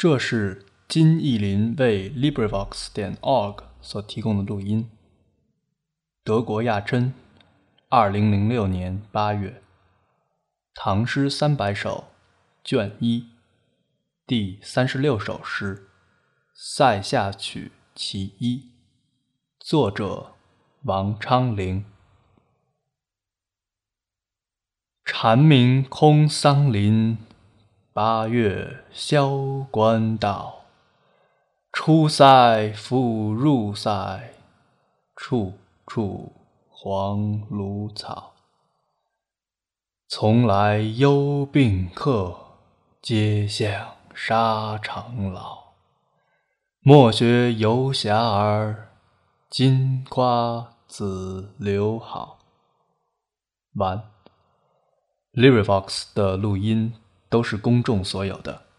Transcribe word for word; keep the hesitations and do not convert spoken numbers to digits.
这是金逸霖为 LibriVox 点 org 所提供的录音。德国亚琛，二零零六年八月，唐诗三百首，卷一，第三十六首诗《塞下曲其一》，作者王昌龄。蝉鸣空桑林，八月萧关道。出塞复入塞，处处黄芦草。从来忧病客，皆向沙场老。莫学游侠儿，今夸子留好。完。LibriVox 的录音都是公众所有的。